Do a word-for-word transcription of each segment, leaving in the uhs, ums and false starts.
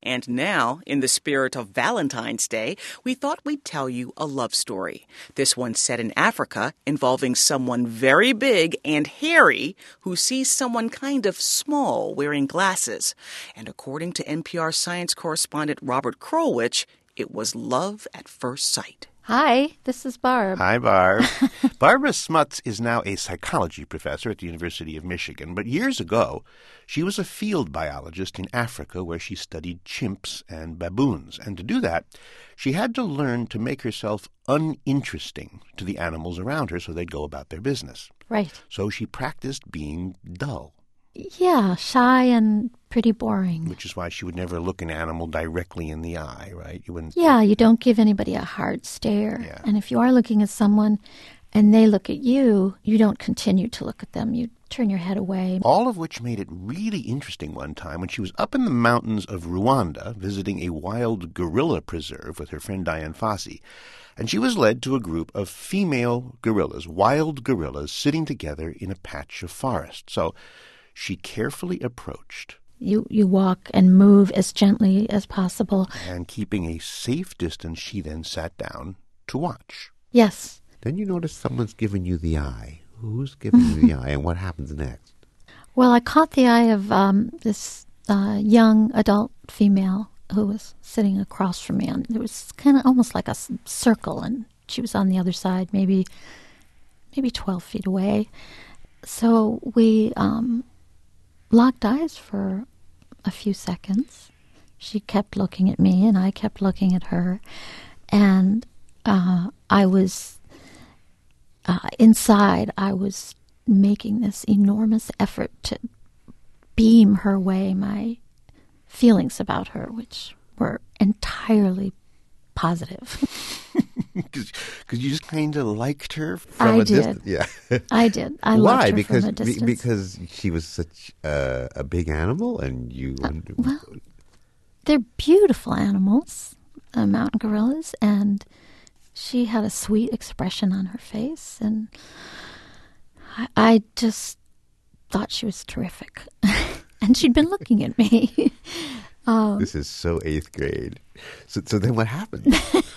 And now, in the spirit of Valentine's Day, we thought we'd tell you a love story. This one's set in Africa, involving someone very big and hairy who sees someone kind of small wearing glasses. And according to N P R science correspondent Robert Krulwich, it was love at first sight. Hi, this is Barb. Hi, Barb. Barbara Smuts is now a psychology professor at the University of Michigan, but years ago, she was a field biologist in Africa where she studied chimps and baboons. And to do that, she had to learn to make herself uninteresting to the animals around her so they'd go about their business. Right. So she practiced being dull. Yeah, shy and pretty boring. Which is why she would never look an animal directly in the eye, right? You wouldn't. Yeah, you don't give anybody a hard stare. Yeah. And if you are looking at someone and they look at you, you don't continue to look at them. You turn your head away. All of which made it really interesting one time when she was up in the mountains of Rwanda visiting a wild gorilla preserve with her friend Diane Fossey. And she was led to a group of female gorillas, wild gorillas, sitting together in a patch of forest. So she carefully approached. You you walk and move as gently as possible. And keeping a safe distance, she then sat down to watch. Yes. Then you notice someone's giving you the eye. Who's giving you the eye, and what happens next? Well, I caught the eye of um, this uh, young adult female who was sitting across from me. And it was kind of almost like a s- circle, and she was on the other side, maybe maybe twelve feet away. So we um, locked eyes for a few seconds. She kept looking at me, and I kept looking at her. And uh, I was, uh, inside, I was making this enormous effort to beam her way my feelings about her, which were entirely positive. Because you just kind of liked her from I a did. distance. Yeah. I did. I Why? loved her because from a distance. be- because she was such uh, a big animal, and you. Uh, well, they're beautiful animals, uh, mountain gorillas, and she had a sweet expression on her face, and I, I just thought she was terrific. And she'd been looking at me. um, this is so eighth grade. So, so then what happened?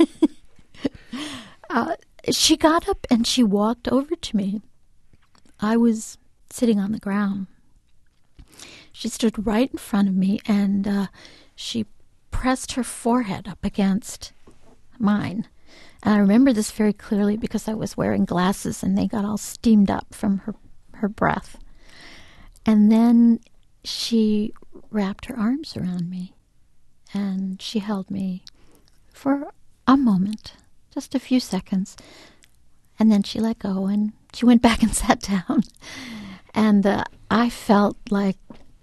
uh, she got up and she walked over to me. I was sitting on the ground. She stood right in front of me, and uh, she pressed her forehead up against mine. And I remember this very clearly because I was wearing glasses, and they got all steamed up from her, her breath. And then she wrapped her arms around me, and she held me for a moment, just a few seconds. And then she let go, and she went back and sat down. And uh, I felt like,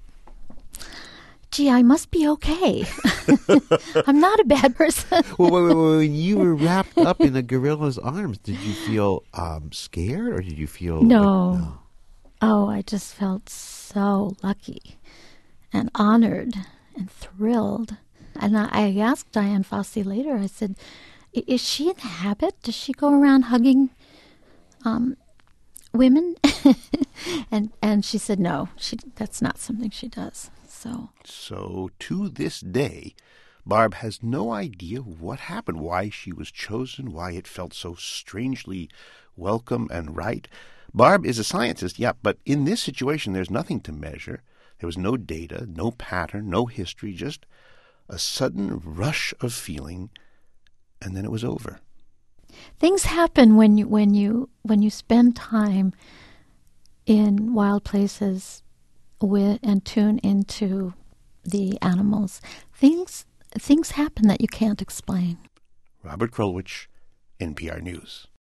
gee, I must be okay. I'm not a bad person. well, wait, wait, wait, when you were wrapped up in a gorilla's arms, did you feel um, scared, or did you feel... No. Like, no. Oh, I just felt so lucky and honored and thrilled. And I, I asked Diane Fossey later, I said, is she in the habit? Does she go around hugging um, women? and and she said, no, she that's not something she does. So, So to this day, Barb has no idea what happened, why she was chosen, why it felt so strangely welcome and right. Barb is a scientist, yeah, but in this situation, there's nothing to measure. There was no data, no pattern, no history, just a sudden rush of feeling, and then it was over. Things happen when you when you when you spend time in wild places with and tune into the animals. Things things happen that you can't explain. Robert Krulwich, N P R News.